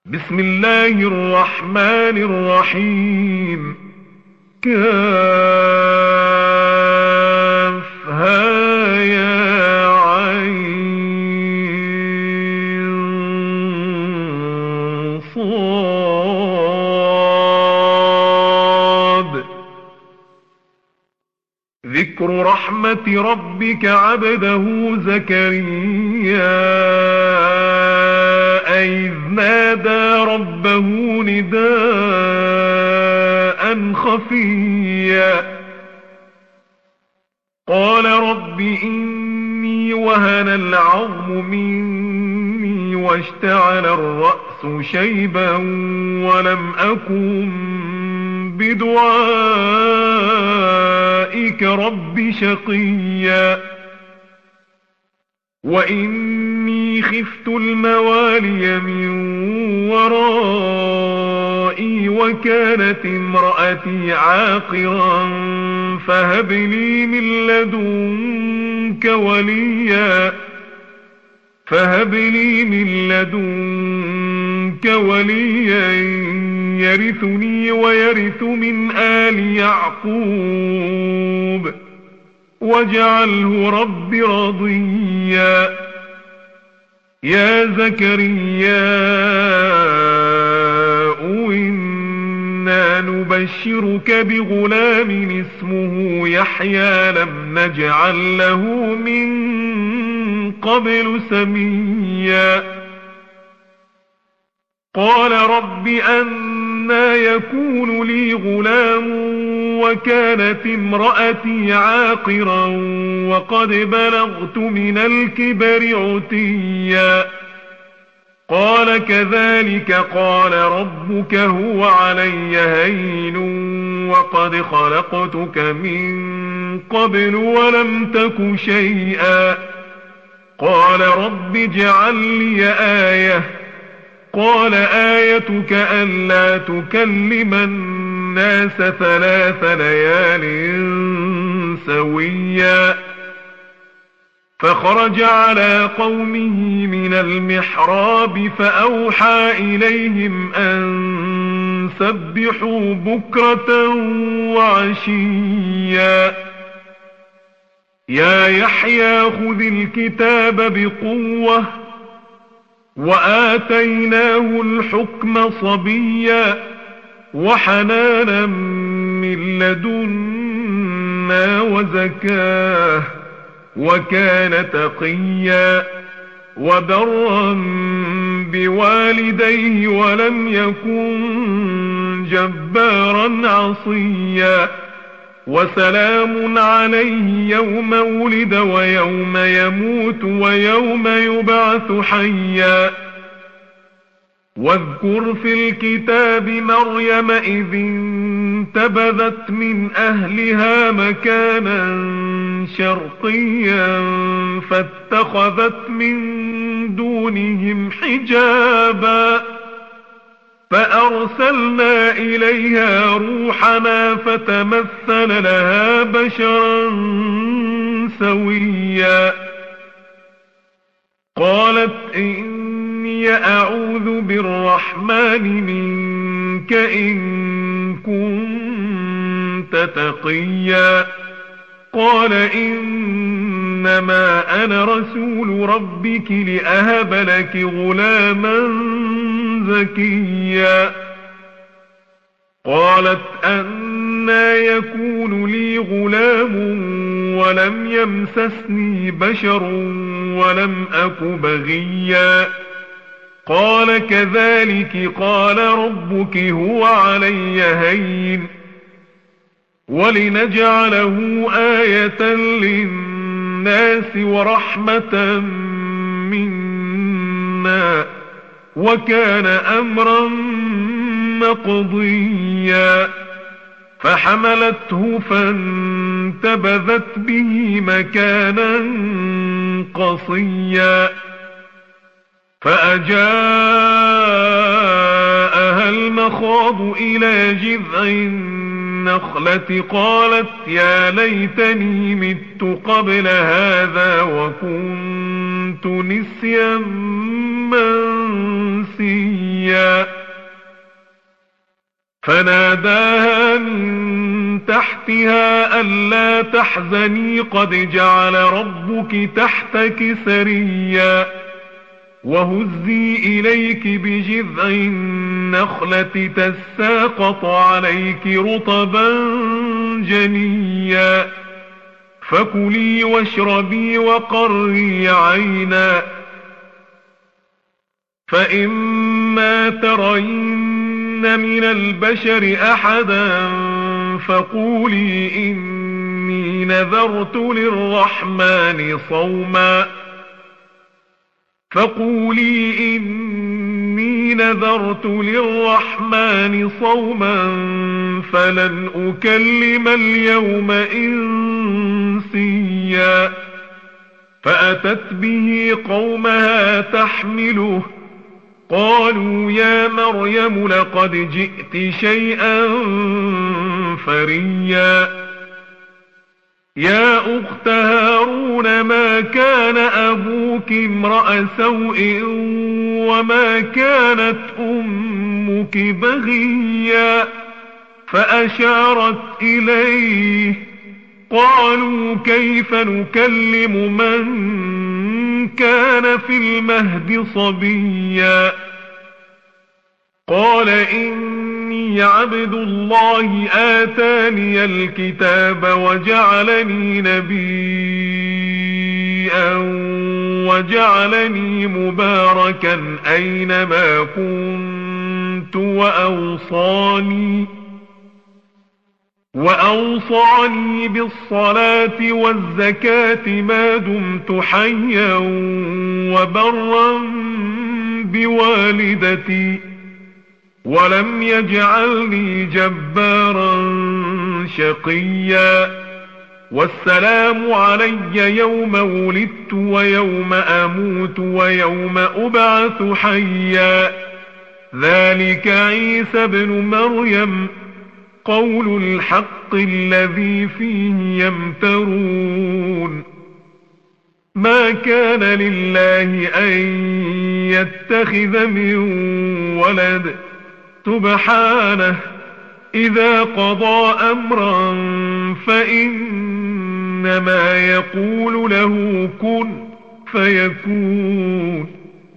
بسم الله الرحمن الرحيم. كافها يا عين صاد. ذكر رحمة ربك عبده زكريا إذ نادى ربه نداء خفيا قال رب إني وهن العظم مني واشتعل الرأس شيبا ولم أكن بدعائك رب شقيا وإني خفت الموالي من ورائي وكانت امرأتي عاقرا فهب لي من لدنك وليا يرثني ويرث من آل يعقوب واجعله رب رضيا. يا زكريا إنا نبشرك بغلام اسمه يحيى لم نجعل له من قبل سميا قال رب أنى يكون لي غلام وكانت امرأتي عاقرا وقد بلغت من الكبر عتيا قال كذلك قال ربك هو علي هين وقد خلقتك من قبل ولم تك شيئا قال رب اجعل لي آية قال آيتك ألا تكلم الناس 3 ليال سويا فخرج على قومه من المحراب فأوحى إليهم أن سبحوا بكرة وعشيا يا يحيى خذ الكتاب بقوة وآتيناه الحكم صبيا وحنانا من لدنا وزكاه وكان تقيا وبرا بوالديه ولم يكن جبارا عصيا وسلام عليه يوم ولد ويوم يموت ويوم يبعث حيا واذكر في الكتاب مريم إذ انتبذت من أهلها مكانا شرقيا فاتخذت من دونهم حجابا فأرسلنا إليها روحنا فتمثل لها بشرا سويا قالت إني أعوذ بالرحمن منك إن كنت تقيا قال إنما أنا رسول ربك لأهب لك غلاما زكيا قالت أنى يكون لي غلام ولم يمسسني بشر ولم أك بغيا قال كذلك قال ربك هو علي هين ولنجعله آية للناس ورحمة منا وكان أمرا مقضيا فحملته فانتبذت به مكانا قصيا فأجاءها المخاض إلى جذع النخلة قالت يا ليتني مت قبل هذا وكنت نسيا منسيا فناداها من تحتها ألا تحزني قد جعل ربك تحتك سريا وهزي إليك بجذع النخلة تساقط عليك رطبا جنيا فكلي واشربي وقري عينا فإما ترين من البشر أحدا فقولي إني نذرت للرحمن صوما فلن أكلم اليوم إنسيا فأتت به قومها تحمله قالوا يا مريم لقد جئت شيئا فريا يا أخت هارون ما كان أبوك امرأ سوء وما كانت أمك بغيا فأشارت إليه قالوا كيف نكلم من كان في المهد صبيا قال إني عبد الله آتاني الكتاب وجعلني نبيا وجعلني مباركا أينما كنت وأوصاني بالصلاة والزكاة ما دمت حيا وبرا بوالدتي ولم يجعلني جبارا شقيا والسلام علي يوم ولدت ويوم أموت ويوم أبعث حيا ذلك عيسى ابن مريم قول الحق الذي فيه يمترون ما كان لله أن يتخذ من ولد سبحانه إذا قضى أمرا فإنما يقول له كن فيكون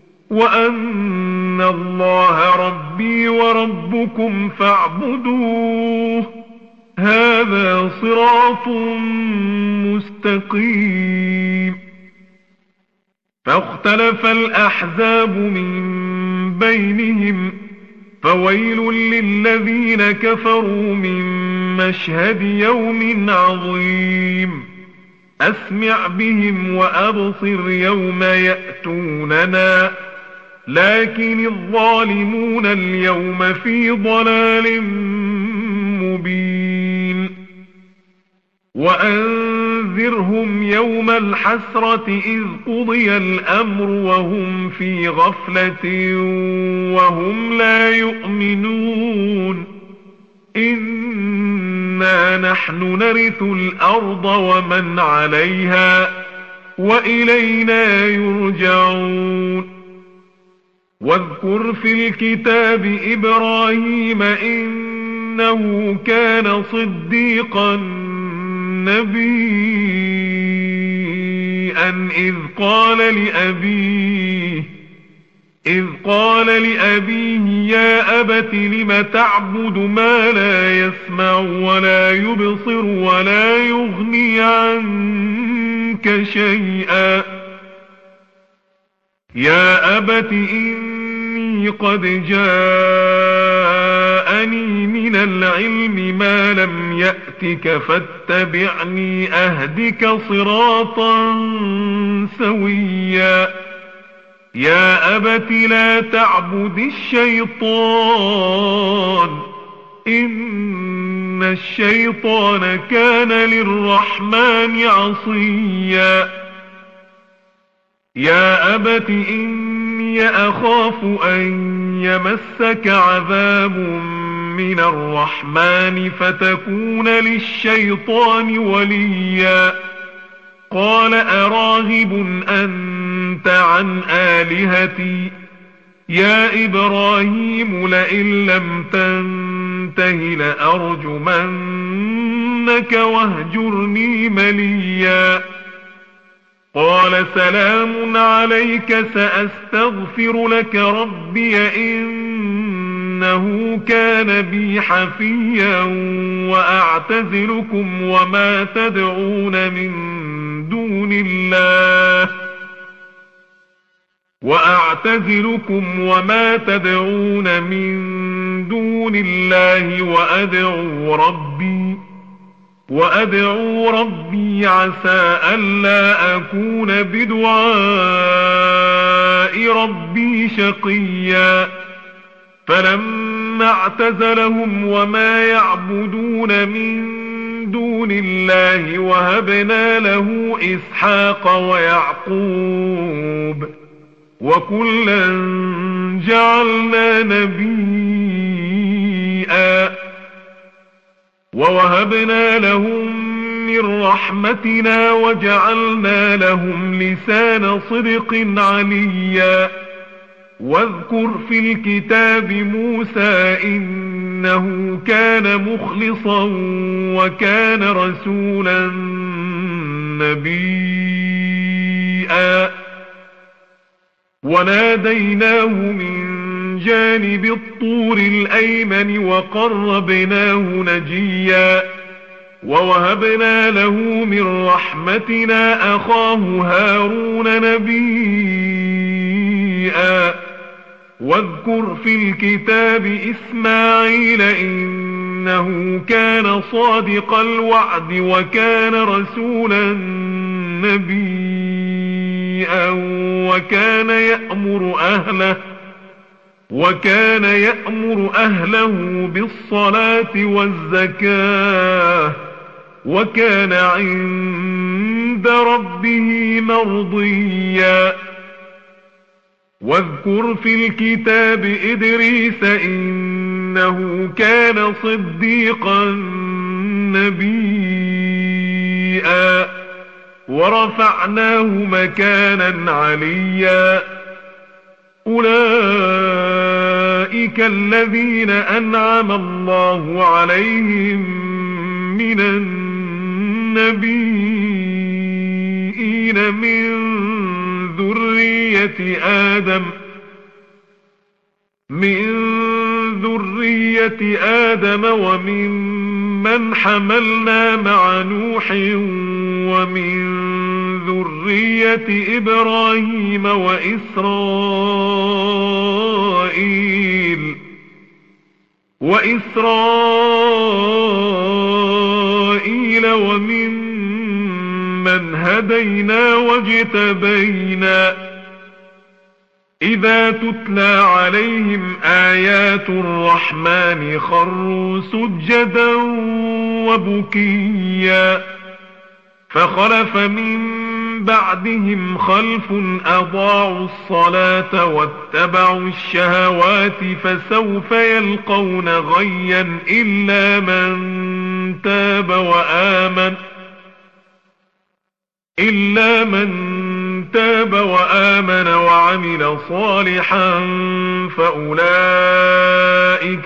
وأن الله ربي وربكم فاعبدوه هذا صراط مستقيم فاختلف الأحزاب من بينهم فويل للذين كفروا من مشهد يوم عظيم أسمع بهم وأبصر يوم يأتوننا لكن الظالمون اليوم في ضلال مبين وأنذرهم يوم الحسرة إذ قضي الأمر وهم في غفلة وهم لا يؤمنون إنا نحن نرث الأرض ومن عليها وإلينا يرجعون واذكر في الكتاب إبراهيم إنه كان صديقا نبيا إذ قال لأبيه يا أبت لم تعبد ما لا يسمع ولا يبصر ولا يغني عنك شيئا يا أبت إني قد جاءني من العلم ما لم يأتك فاتبعني أهدك صراطا سويا يا أبت لا تعبد الشيطان إن الشيطان كان للرحمن عصيا يا أبت إني أخاف أن يمسك عذاب من الرحمن فتكون للشيطان وليا قال أراغب أنت عن آلهتي يا إبراهيم لئن لم تنته لأرجمنك واهجرني مليا قال سلام عليك سأستغفر لك ربي إنه كان بي حفيا وأعتزلكم وما تدعون من دون الله وأدعو ربي عسى ألا أكون بدعاء ربي شقيا فلما اعتزلهم وما يعبدون من دون الله وهبنا له إسحاق ويعقوب وكلا جعلنا نبيا ووهبنا لهم من رحمتنا وجعلنا لهم لسان صدق عليا واذكر في الكتاب موسى إنه كان مخلصا وكان رسولا نبيا وناديناه من جانب الطور الأيمن وقربناه نجيا ووهبنا له من رحمتنا أخاه هارون نبيا واذكر في الكتاب إسماعيل إنه كان صادق الوعد وكان رسولا نبيا وكان يأمر أهله بالصلاة والزكاة وكان عند ربه مرضيا واذكر في الكتاب إدريس إنه كان صديقا نبيا ورفعناه مكانا عليا أولئك الذين أنعم الله عليهم من النبيين من ذرية آدم وممن حملنا مع نوح ومن ذرية إبراهيم وإسرائيل وممن هدينا واجتبينا إذا تتلى عليهم آيات الرحمن خروا سجدا وبكيا فخلف من بعدهم خلف أضاعوا الصلاة واتبعوا الشهوات فسوف يلقون غيا إلا من تاب وآمن وعمل صالحا فأولئك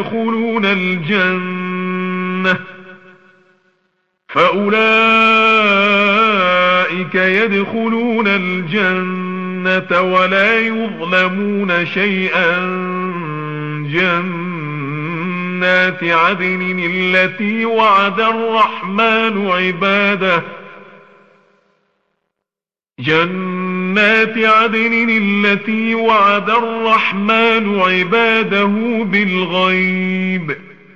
يدخلون الجنة ولا يظلمون شيئا جنات عدن التي وعد الرحمن عباده بالغيب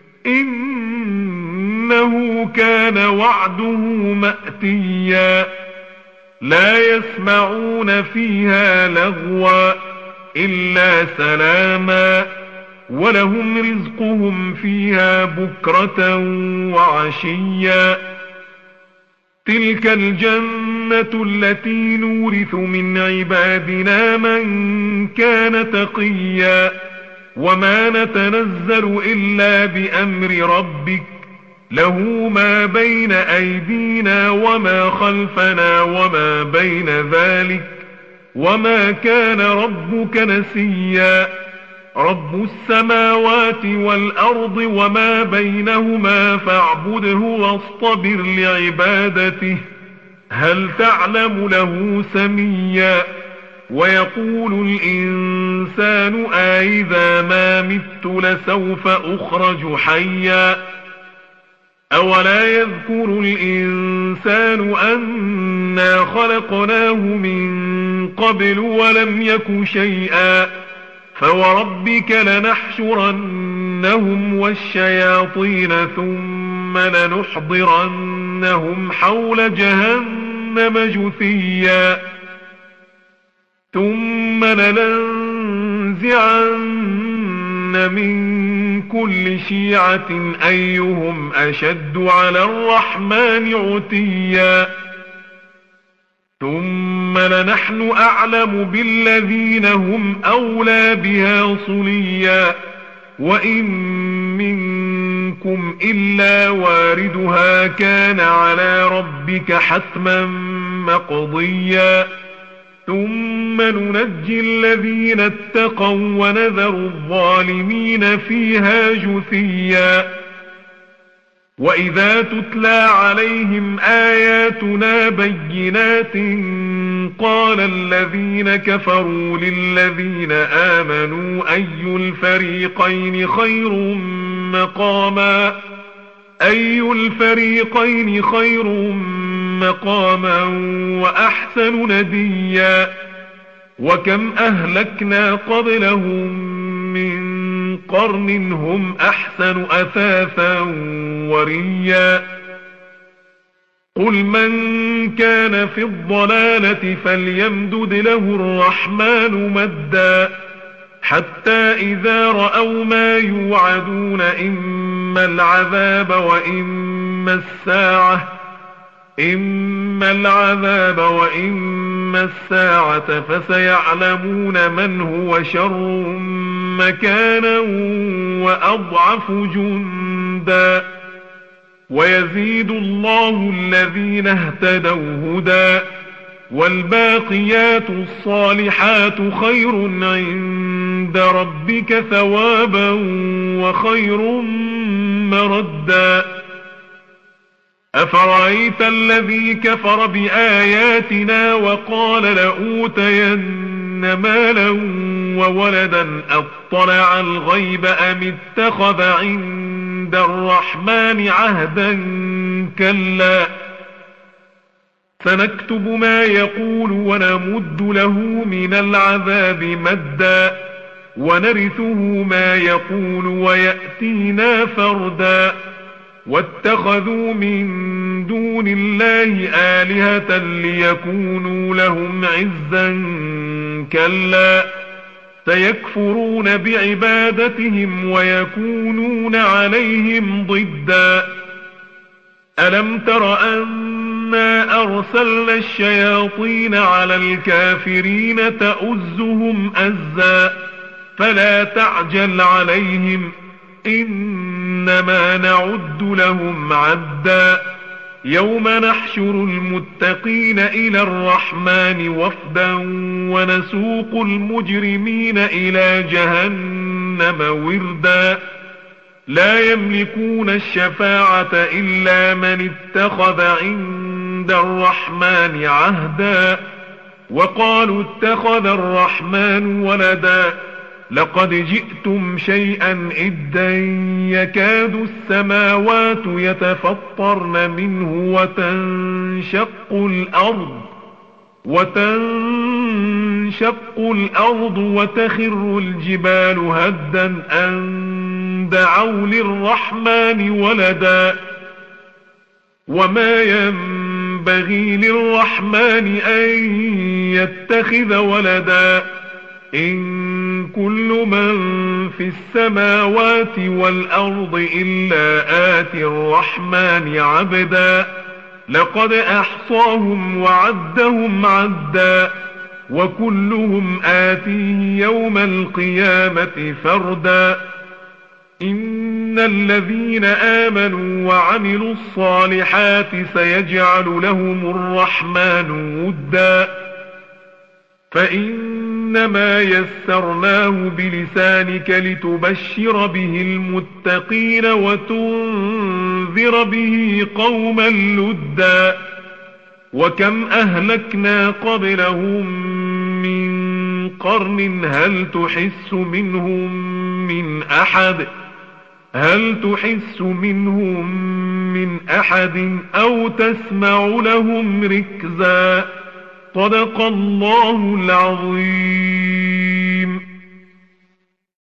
إنه كان وعده مأتيا لا يسمعون فيها لغوا إلا سلاما ولهم رزقهم فيها بكرة وعشيا تلك الجنة التي نورث من عبادنا من كان تقيا وما نتنزل إلا بأمر ربك له ما بين أيدينا وما خلفنا وما بين ذلك وما كان ربك نسيا رب السماوات والأرض وما بينهما فاعبده واصطبر لعبادته هل تعلم له سميا ويقول الإنسان أإذا ما مت لسوف أخرج حيا أولا يذكر الإنسان أنا خلقناه من قبل ولم يك شيئا فوربك لنحشرنهم والشياطين ثم لنحضرنهم حول جهنم جثيا ثم لننزعن من كل شيعة أيهم أشد على الرحمن عتيا ثم لنحن أعلم بالذين هم أولى بها صليا وإن منكم إلا واردها كان على ربك حتما مقضيا ثم ننجي الذين اتقوا ونذر الظالمين فيها جثيا وإذا تتلى عليهم آياتنا بينات قال الذين كفروا للذين آمنوا أي الفريقين خير مقاما وأحسن نديا وكم أهلكنا قبلهم من قرن هم أحسن أثاثا وريا قل من كان في الضلالة فليمدد له الرحمن مدا حتى إذا رأوا ما يوعدون إما العذاب وإما الساعة فسيعلمون من هو شر مكانا وأضعف جندا ويزيد الله الذين اهتدوا هدى والباقيات الصالحات خير عند ربك ثوابا وخير مردا أفرأيت الذي كفر بآياتنا وقال لأوتين مالا وولدا أطلع الغيب أم اتخذ عند الرحمن عهدا كلا سنكتب ما يقول ونمد له من العذاب مدا ونرثه ما يقول ويأتينا فردا واتخذوا من دون الله آلهة ليكونوا لهم عزا كلا سيكفرون بعبادتهم ويكونون عليهم ضدا ألم تر أنا أرسلنا الشياطين على الكافرين تؤزهم أزا فلا تعجل عليهم إنما نعد لهم عدا يوم نحشر المتقين إلى الرحمن وفدا ونسوق المجرمين إلى جهنم وردا لا يملكون الشفاعة إلا من اتخذ عند الرحمن عهدا وقالوا اتخذ الرحمن ولدا لقد جئتم شيئا إدا يكاد السماوات يتفطرن منه وتنشق الأرض وتخر الجبال هدا أن دعوا للرحمن ولدا وما ينبغي للرحمن أن يتخذ ولدا إن كل من في السماوات والأرض إلا آتي الرحمن عبدا لقد أحصاهم وعدهم عدا وكلهم آتيه يوم القيامة فردا إن الذين آمنوا وعملوا الصالحات سيجعل لهم الرحمن ودا فإنما يسرناه بلسانك لتبشر به المتقين وتنذر به قوما لدا. وكم أهلكنا قبلهم من قرن هل تحس منهم من أحد أو تسمع لهم ركزا. صدق الله العظيم.